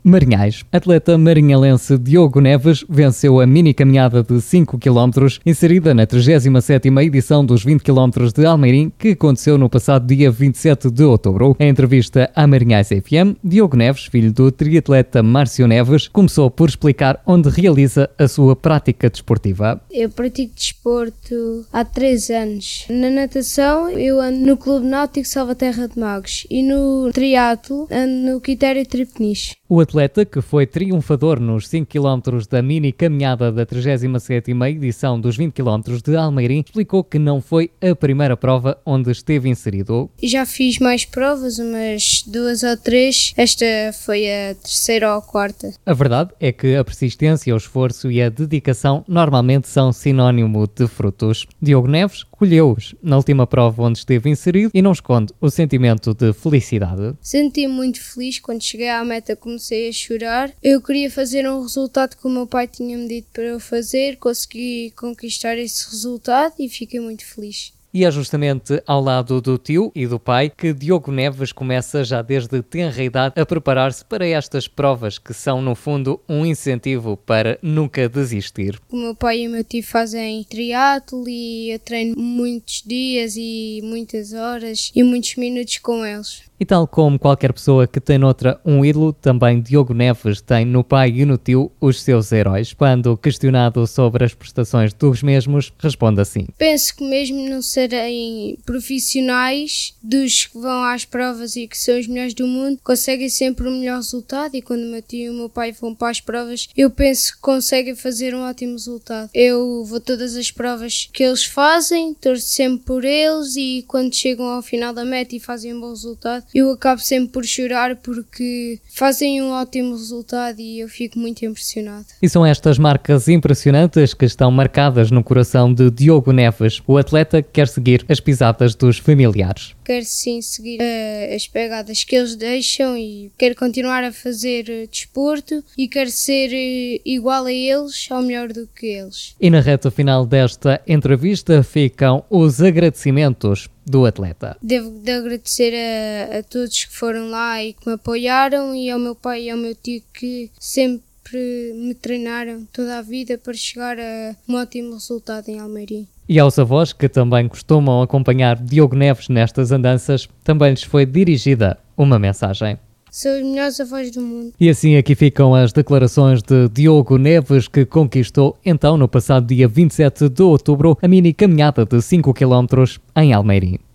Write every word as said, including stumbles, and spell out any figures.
Marinhais. Atleta marinhalense Diogo Neves venceu a mini caminhada de cinco quilómetros, inserida na trigésima sétima edição dos vinte quilómetros de Almeirim, que aconteceu no passado dia vinte e sete de outubro. Em entrevista à Marinhais F M, Diogo Neves, filho do triatleta Márcio Neves, começou por explicar onde realiza a sua prática desportiva. Eu pratico desporto há três anos. Na natação, eu ando no Clube Náutico Salvaterra de Magos e no triatlo ando no Quitério Tripeniche. O atleta, que foi triunfador nos cinco quilómetros da mini caminhada da trigésima sétima edição dos vinte quilómetros de Almeirim, explicou que não foi a primeira prova onde esteve inserido. Já fiz mais provas, umas duas ou três. Esta foi a terceira ou a quarta. A verdade é que a persistência, o esforço e a dedicação normalmente são sinónimo de frutos. Diogo Neves colheu-os na última prova onde esteve inserido e não esconde o sentimento de felicidade. Senti-me muito feliz quando cheguei à meta. Comecei a chorar. Eu queria fazer um resultado que o meu pai tinha-me dito para eu fazer, consegui conquistar esse resultado e fiquei muito feliz. E é justamente ao lado do tio e do pai que Diogo Neves começa já desde tenra idade a preparar-se para estas provas que são, no fundo, um incentivo para nunca desistir. O meu pai e o meu tio fazem triatlo e eu treino muitos dias e muitas horas e muitos minutos com eles. E tal como qualquer pessoa que tem noutra um ídolo, também Diogo Neves tem no pai e no tio os seus heróis. Quando questionado sobre as prestações dos mesmos, responde assim: penso que mesmo não serem profissionais, dos que vão às provas e que são os melhores do mundo, conseguem sempre o melhor resultado, e quando o meu tio e o meu pai vão para as provas, eu penso que conseguem fazer um ótimo resultado. Eu vou a todas as provas que eles fazem, torço sempre por eles, e quando chegam ao final da meta e fazem um bom resultado, eu acabo sempre por chorar porque fazem um ótimo resultado e eu fico muito impressionado. E são estas marcas impressionantes que estão marcadas no coração de Diogo Neves. O atleta quer seguir as pisadas dos familiares. Quero sim seguir uh, as pegadas que eles deixam e quero continuar a fazer uh, desporto e quero ser uh, igual a eles ou melhor do que eles. E na reta final desta entrevista ficam os agradecimentos do atleta. Devo de agradecer a, a todos que foram lá e que me apoiaram, e ao meu pai e ao meu tio que sempre me treinaram toda a vida para chegar a um ótimo resultado em Almeirim. E aos avós que também costumam acompanhar Diogo Neves nestas andanças, também lhes foi dirigida uma mensagem. São os melhores avós do mundo. E assim aqui ficam as declarações de Diogo Neves, que conquistou então no passado dia vinte e sete de outubro a mini caminhada de cinco quilómetros em Almeirim.